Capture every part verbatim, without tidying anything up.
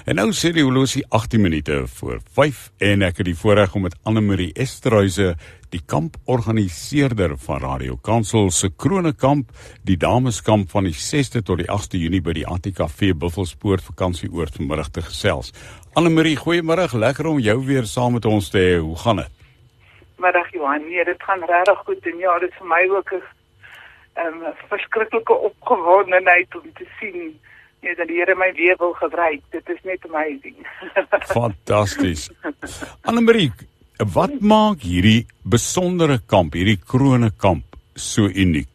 En nou sê die horlosie agttien minute voor vyf en ek het die voorreg om met Annemarie Esterhuise, die kamporganiseerder van Radio Kansel se Kronekamp, die dameskamp van die sesde tot die agste Junie by die Antikafee Buffelspoort vakansieoord vanmiddag te gesels. Annemarie, goeiemiddag, lekker om jou weer saam met ons te hê. Hoe gaan dit? Middag Johan, nee, dit gaan regtig goed en ja, dit is vir my ook 'n um, verskriklike opgewondenheid om te sien nee, dat die Here my weer wil gebruik. Dit is net amazing. Fantasties. Annemarie, wat maak hierdie besondere kamp, hierdie Kronekamp so uniek?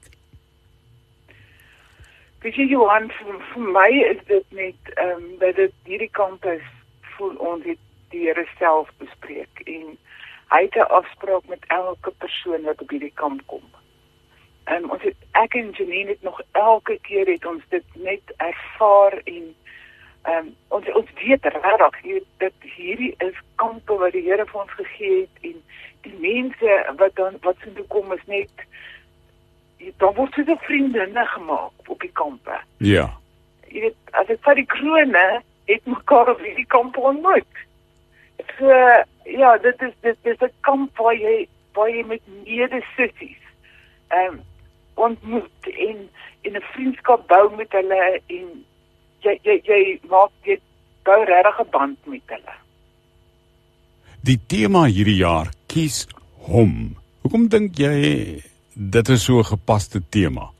Weet jy Johan, vir, vir my is dit net um, dat dit hierdie kamp is, voel ons het die Here self bespreek en hy het 'n afspraak met elke persoon wat op hierdie kamp kom. Um, ons het, ek en Janine het nog elke keer het ons dit net ervaar en um, ons, ons weet regtig dat hierdie is kampe wat die Here vir ons gegee het en die mense wat dan wat so toe kom is net, dan word so vriendinne gemaak op die kampe. Ja. Jy weet, as ek vat die krone, het mekaar op hierdie kampe ontmoet. So, ja, dit is dit is 'n kamp waar jy waar jy met medesissies um, ontmoet en in 'n vriendskap bou met hulle en jy jy jy maak jy bou regtig 'n band met hulle. Die tema hierdie jaar, kies hom. Hoekom dink jy dit is so 'n gepaste tema?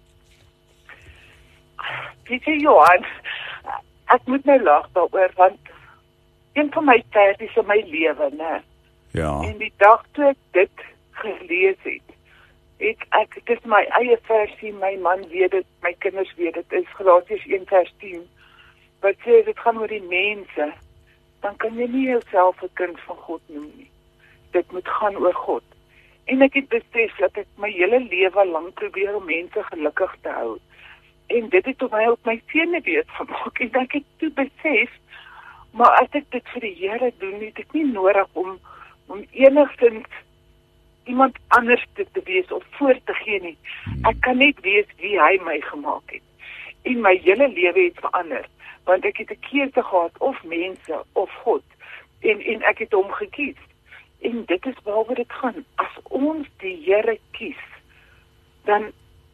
Weet jy Johan, ek moet nou lag daaroor want een van my versies in my lewe, né? Ja. En die dag toe ek dit gelees het, het ek, dit is my eie versie, my man weet dit, my kinders weet dit, is Galasiërs een vers tien, wat sê, dit gaan oor die mense, dan kan jy nie jouself 'n kind van God noem nie. Dit moet gaan oor God. En ek het besef dat ek my hele lewe lank probeer om mense gelukkig te hou. En dit het op my op my senuwees gemaak, en ek het toe besef, maar as ek dit vir die Here doen, het ek nie nodig om, om enigstens iemand anders te, te wees of voor te gee nie. Ek kan net wees wie hy my gemaak het. En my hele lewe het verander, want ek het 'n keuse gehad, of mense, of God, en, en ek het hom gekies. En dit is waaroor dit gaan. As ons die Here kies, dan,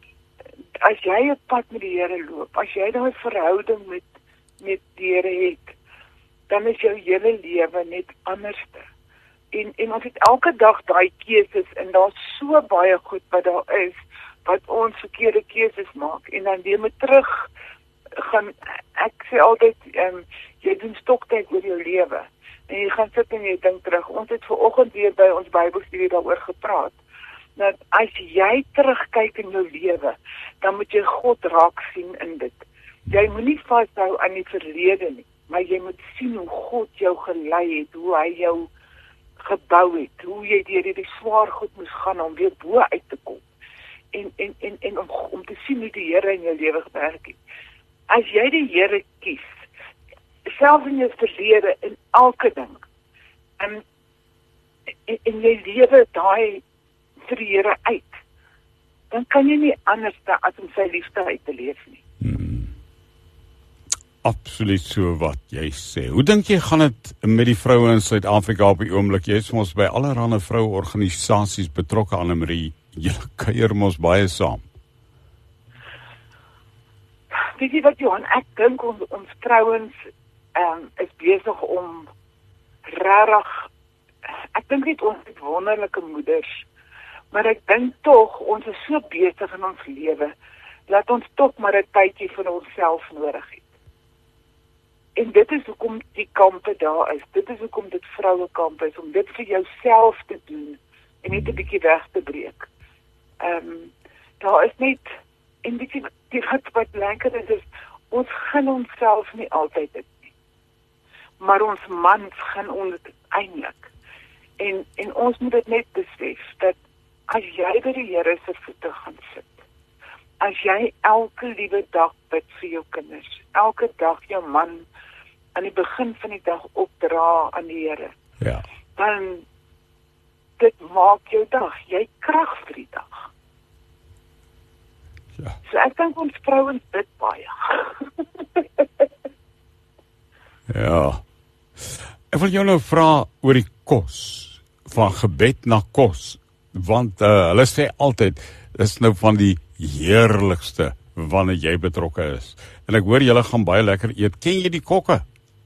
as jy 'n pad met die Here loop, as jy daai verhouding met, met die Here het, dan is jou hele lewe net anderste. En, en ons het elke dag daai keuses, en daar's so baie goed wat daar is, wat ons verkeerde keuses maak, en dan weer met terug gaan, ek sê altyd, um, jy doen stoktyd oor jou lewe, en jy gaan sit en jy dink terug. Ons het vanoggend weer by ons Bybelstudie daaroor gepraat, dat as jy terugkyk in jou lewe, dan moet jy God raak sien in dit. Jy moenie vashou aan die verlede nie, maar jy moet sien hoe God jou gelei het, hoe hy jou gebou het, hoe jy deur hierdie swaar goed moes gaan om weer bo uit te kom. En en en en om, om te sien hoe die Here in jou lewe gewerk het. As jy die Here kies, selfs in jou verlede in elke ding, en en, en jy lewe daai vir die Here uit, dan kan jy nie anders as om sy liefde uit te leef nie. Hmm. Absoluut so wat jy sê. Hoe dink jy gaan dit met die vroue in Suid-Afrika op die oomblik? Jy is mos by allerlei vroueorganisasies betrokke, Annemarie. Julle kuier mos baie saam. Weet jy wat Johan, ek dink ons, ons vrouens um, is besig om rarig, ek dink net ons het wonderlike moeders, maar ek dink tog, ons is so besig in ons lewe, dat ons tog maar 'n tydjie vir onsself nodig het. En dit is hoekom die kampe daar is, dit is hoekom dit vrouekamp is, om dit vir jouself te doen, en net 'n bietjie weg te breek. Um, daar is net, en weet jy, die wat wat lekker is, is, ons gun onsself nie altyd dit nie, maar ons mans gun ons dit eintlik. En, en ons moet dit net besef, dat as jy by die Here se voete gaan sit, as jy elke liewe dag bid vir jou kinders, elke dag jou man aan die begin van die dag opdra aan die Here, ja, dan dit maak jou dag, jy krag vir die dag. Ja. So ek dink ons vrouens bid baie. Ja. Ek wil jou nou vra oor die kos, van gebed na kos, want uh, hulle sê altyd, dis nou van die heerlikste wanneer jy betrokke is. En ek hoor julle gaan baie lekker eet. Ken jy die kokke?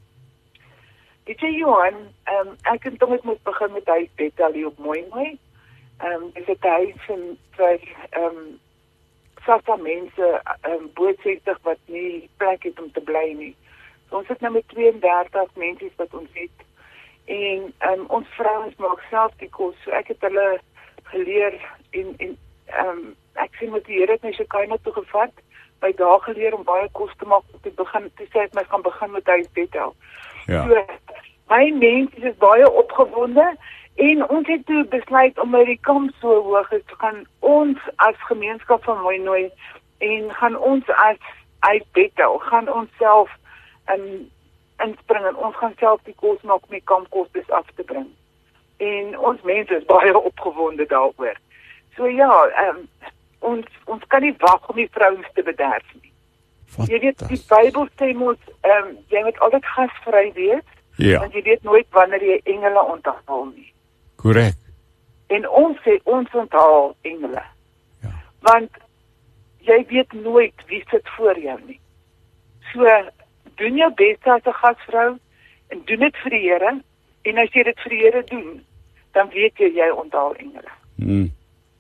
Weet jy, Johan, um, ek en Thomas moet begin met huis Bethel hier op Mooi Mooi. Um, dit is een huis vir, vir um, sassa mense, um, bo sestig wat nie plek het om te bly nie. So ons het nou met tweeëndertig mense wat ons het. En um, ons vrouens maak self die kos. So ek het hulle geleer en, en um, ek sê met die Here het my Shekinah toe gevat, by daar geleer om baie kos te maak, te begin, toe sê ek my gaan begin met huis Bethel. Ja. So, my mense is baie opgewonde, en ons het toe besluit om met die kamp so hoog is, gaan ons as gemeenskap van Mooi Mooi, en gaan ons as uit Bethel, gaan ons self in, inspring, en ons gaan self die kos maak om die kampkos dus af te bring. En ons mense is baie opgewonde daaroor. So ja, um, ons, ons kan nie wag om die vrouens te bederf nie. Jy weet, die Bybel sê mos, um, jy moet altyd gasvry wees, ja. Want jy weet nooit wanneer jy engele onthaal nie. Korrek. En ons sê, ons onthaal engele. Ja. Want jy weet nooit wie sit voor jou nie. So, doen jou beste as 'n gasvrou, en doen dit vir die Here, en as jy dit vir die Here doen, dan weet jy, jy onthaal engele. Hmm.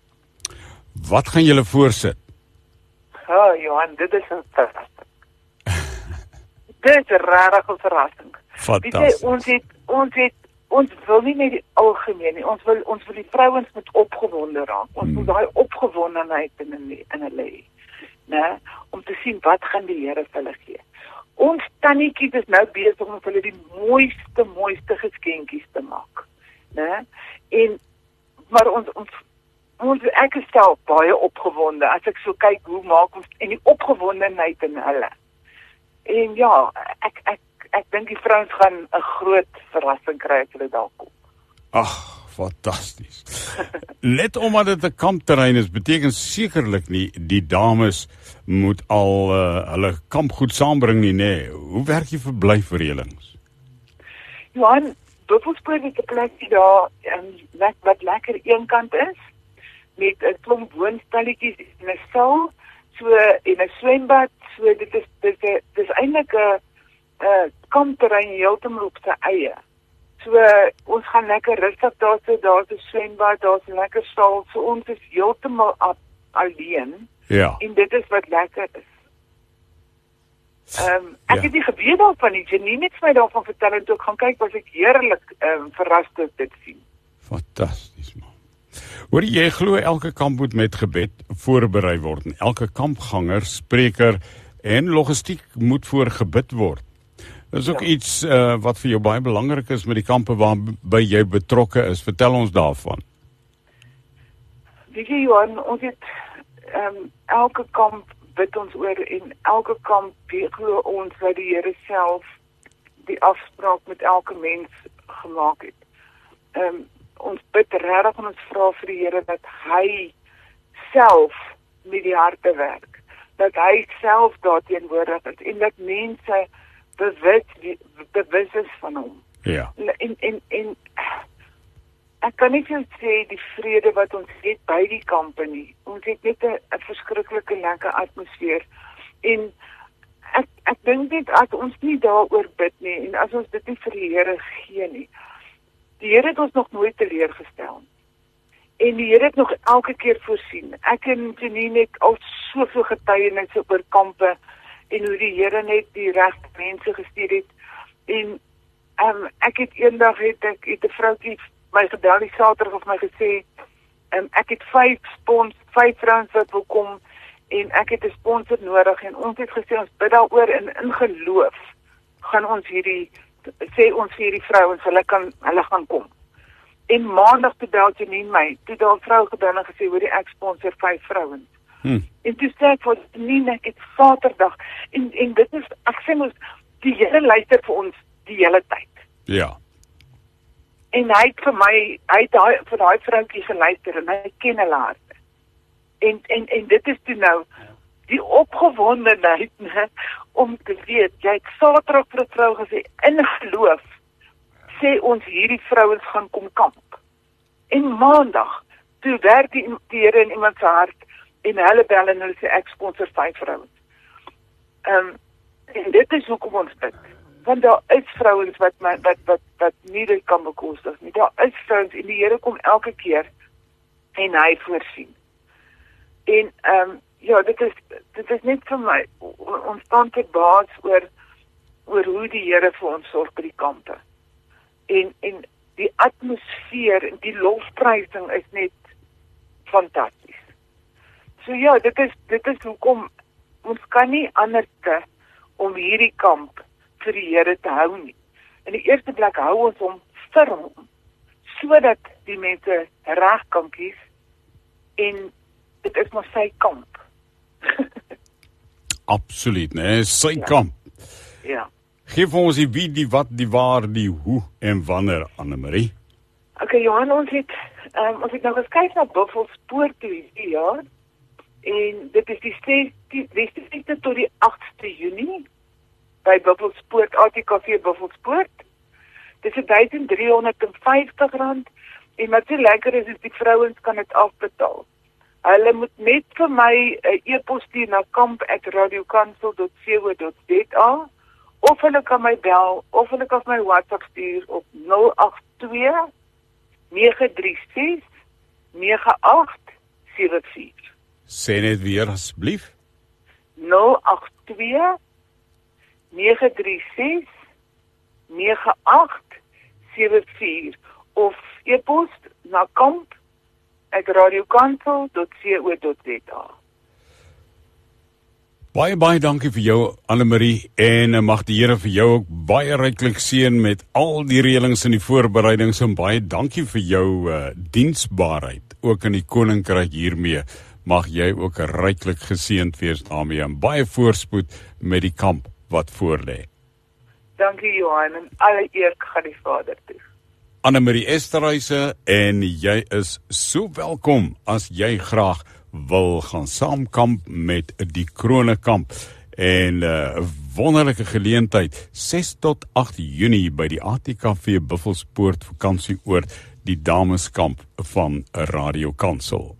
Wat gaan julle voorsit? Ja, oh, Johan, dit is 'n verrassing. Dit is 'n rare verrassing. Fantasties. Ons het, ons het, ons wil nie net die algemeen nie, ons wil, ons wil die vrouens met opgewonde raak. Ons hmm. wil daai opgewondenheid in, in, in hulle hê, né? Om te sien wat gaan die Here vir hulle gee. Ons tannetjies is nou besig om vir hulle die mooiste, mooiste geskenkies te maak, né? En, maar ons, ons, ons ek is self baie opgewonde, as ek so kyk hoe maak ons, en die opgewondenheid in hulle. En ja, ek, ek, ek dink die vrouens gaan 'n groot verrassing kry as hulle daar kom. Ag, fantasties. Net omdat dit 'n kampterrein is, beteken sekerlik nie die dames moet al uh, hulle kampgoed saambring nie, nê. Hoe werk die verblyfreëlings? Johan, Buffelspoort is 'n plekjie daar um, wat lekker eenkant is, met 'n klomp woonstelletjies en 'n saal, so en 'n swembad, so dit is dit is, dit is eintlik 'n 'n kampterrein heeltemal op sy eie. So ons gaan lekker rustig daar so, daar's 'n swembad, daar's 'n lekker saal, so ons is heeltemal alleen. Ja. En dit is wat lekker is. Ehm um, ek ja. het nie geweet daarvan nie. Janine het my daarvan vertel en toe ek gaan kyk, was ek heerlik ehm um, verras toe dit sien. Fantasties, man. Hoor jy glo elke kamp moet met gebed voorberei word en elke kampganger, spreker en logistiek moet voor gebid word. Dis ook ja. iets uh, wat vir jou baie belangrik is met die kampe waarby jy betrokke is. Vertel ons daarvan. Weet jy, Johan, ons het um, elke kamp bid ons oor en elke kamp glo ons dat die Here self die afspraak met elke mens gemaak het. Um, ons bid regtig en ons vra vir die Here dat hy self met die harte werk. Dat hy self daar teenwoordig is en dat mense bewus bewus is van hom. Ja. En en en ek kan nie veel sê die vrede wat ons het by die kampe nie. Ons het net 'n verskriklike lekker atmosfeer. En ek ek dink net as ons nie daaroor bid nie en as ons dit nie vir die Here gee nie. Die Here het ons nog nooit teleurgestel. En die Here het nog elke keer voorsien. Ek en Janine het al soveel getuienisse oor kampe en hoe die Here net die regte mense gestuur het. En um, ek het eendag het ek het 'n vroutjie my gebel die Saterdag of my gesê, um, ek het vyf spons, vyf vrouens wat wil kom en ek het 'n sponsor nodig en ons het gesê ons bid daaroor en in geloof gaan ons hierdie sê ons vir hierdie vrouens hulle kan hulle gaan kom. En maandag toe bel Janine my, toe daar 'n vrou gebel en gesê hoor die ek sponsor vyf vrouens. Hmm. En toe sê ek vir Janine ek het Saterdag en en dit is ek sê mos die Here luister vir ons die hele tyd. Ja. En hy het vir my, hy het daai vir daai vroutjie geluister en hy ken hulle harte. En en en dit is toe nou die opgewondenheid, né, om te weet, jy het Saterdag vir 'n vrou gesê, in geloof, sê ons hierdie vrouens gaan kom kamp. En Maandag, toe werk die, die Here in iemand se hart, en hulle bel en hulle sê, ek sponsor vyf vrouens. Um, en dit is hoekom ons bid. Want daar is vrouens wat, wat, wat, wat, wat nie dit kan bekostig nie. Daar is vrouens, en die Here kom elke keer, en hy voorsien. En, um, ja, dit is, dit is net vir my, ons staan te baas oor, oor hoe die Here vir ons sorg by die kampe. En, en die atmosfeer en die lofprysing is net fantasties. So ja, dit is, dit is hoekom ons kan nie anders te om hierdie kamp vir die Here te hou nie. In die eerste plek hou ons hom vir hom, sodat die mense reg kan kies, en dit is maar sy kamp. Absoluut, né? Sy ja. kamp. Ja. Geef ons die wie, die wat, die waar, die hoe en wanneer, Annemarie. Okay, Johan, ons het, um, ons het nou gekyk na Buffelspoort hierdie jaar, en dit is die sesde tot die agste Junie, by Buffelspoort, A T K V Buffelspoort. Dit is duisend driehonderd vyftig rand, en wat so lekker is, is die vrouens kan dit afbetaal. Hulle moet net vir my 'n uh, e-pos stuur na kamp at radiokansel dot co dot za, of hulle kan my bel, of hulle kan my WhatsApp stuur op nul agt twee, nege drie ses, nege agt sewe vier. Sê net weer asseblief. nul agt twee, nege drie ses, nege agt sewe vier, of e-pos na kamp at radiokansel dot co dot za. Baie, baie dankie vir jou, Annemarie, en uh, mag die Here vir jou ook baie ryklik seën met al die reëlings en die voorbereidings, en baie dankie vir jou uh, diensbaarheid, ook in die koninkryk hiermee. Mag jy ook ryklik geseënd wees daarmee, en baie voorspoed met die kamp wat voorlê. Dankie, Johan, en alle eer gaan die Vader toe. Annemarie Esterhuise, en jy is so welkom as jy graag wil gaan saamkamp met die Kronekamp. En 'n uh, wonderlike geleentheid, ses tot agt Junie by die A T K V Buffelspoort vakansieoord, die dameskamp van Radio Kansel.